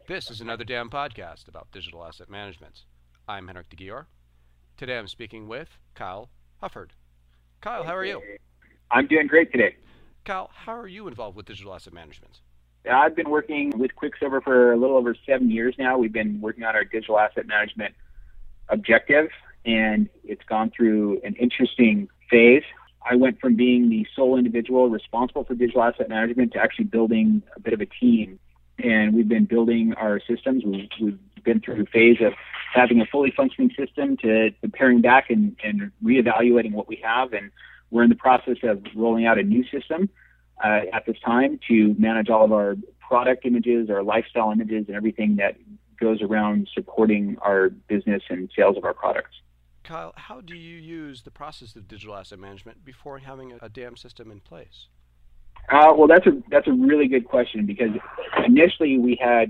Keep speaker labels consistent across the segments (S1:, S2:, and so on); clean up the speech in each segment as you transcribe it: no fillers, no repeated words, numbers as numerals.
S1: This is another damn podcast about digital asset management. I'm Henrik de Gior. Today I'm speaking with Kyle Hufford. Kyle, how are you?
S2: I'm doing great today.
S1: Kyle, how are you involved with digital asset management?
S2: I've been working with Quicksilver for a little over 7 years now. We've been working on our digital asset management objective, and it's gone through an interesting phase. I went from being the sole individual responsible for digital asset management to actually building a bit of a team. And we've been building our systems. We've been through a phase of having a fully functioning system to paring back and reevaluating what we have. And we're in the process of rolling out a new system at this time to manage all of our product images, our lifestyle images, and everything that goes around supporting our business and sales of our products.
S1: Kyle, how do you use the process of digital asset management before having a DAM system in place?
S2: Well, that's a really good question, because initially we had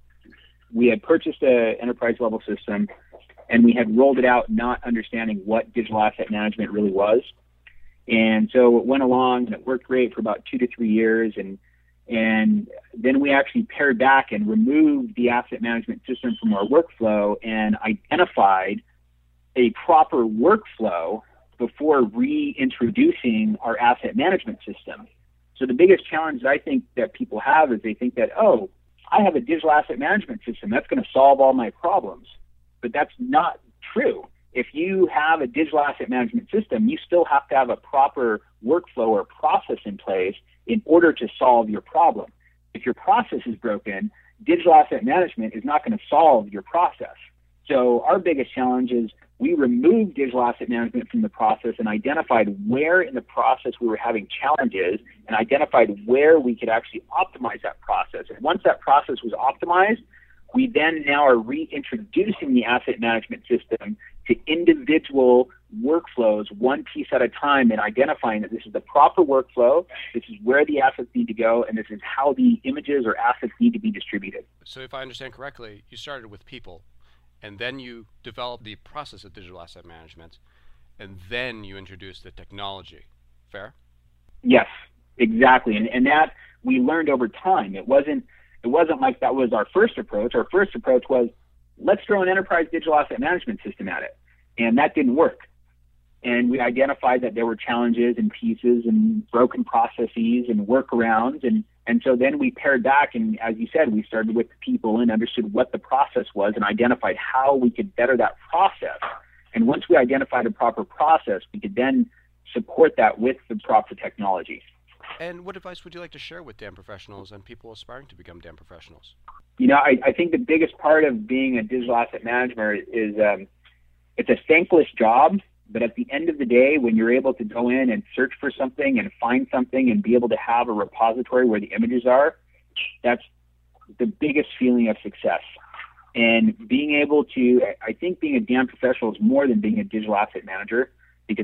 S2: purchased an enterprise level system, and we had rolled it out not understanding what digital asset management really was. And so it went along and it worked great for about 2 to 3 years, and then we actually pared back and removed the asset management system from our workflow and identified a proper workflow before reintroducing our asset management system. So the biggest challenge that I think that people have is they think that, oh, I have a digital asset management system, that's going to solve all my problems. But that's not true. If you have a digital asset management system, you still have to have a proper workflow or process in place in order to solve your problem. If your process is broken, digital asset management is not going to solve your process. So our biggest challenge is we removed digital asset management from the process and identified where in the process we were having challenges and identified where we could actually optimize that process. And once that process was optimized, we then now are reintroducing the asset management system to individual workflows, one piece at a time, and identifying that this is the proper workflow, this is where the assets need to go, and this is how the images or assets need to be distributed.
S1: So if I understand correctly, you started with people, and then you developed the process of digital asset management, and then you introduced the technology. Fair?
S2: Yes, exactly. And that we learned over time. It wasn't like that was our first approach. Our first approach was, let's throw an enterprise digital asset management system at it. And that didn't work. And we identified that there were challenges and pieces and broken processes and workarounds. And so then we pared back, and as you said, we started with the people and understood what the process was and identified how we could better that process. And once we identified a proper process, we could then support that with the proper technology.
S1: And what advice would you like to share with DAM professionals and people aspiring to become DAM professionals?
S2: You know, I think the biggest part of being a digital asset manager is it's a thankless job. But at the end of the day, when you're able to go in and search for something and find something and be able to have a repository where the images are, that's the biggest feeling of success. And being able to, I think being a DAM professional is more than being a digital asset manager, because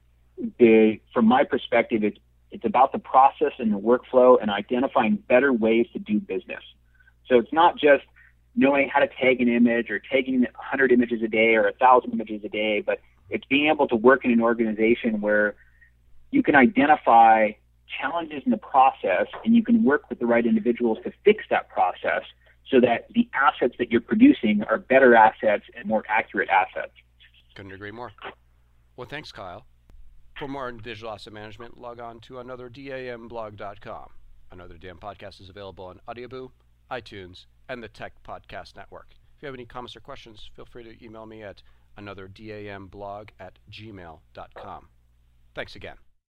S2: from my perspective, it's about the process and the workflow and identifying better ways to do business. So it's not just knowing how to tag an image or tagging 100 images a day or 1,000 images a day, but it's being able to work in an organization where you can identify challenges in the process and you can work with the right individuals to fix that process so that the assets that you're producing are better assets and more accurate assets.
S1: Couldn't agree more. Well, thanks, Kyle. For more on digital asset management, log on to anotherdamblog.com. Another Damn podcast is available on Audioboo, iTunes, and the Tech Podcast Network. If you have any comments or questions, feel free to email me at anotherdamblog@gmail.com. Thanks again.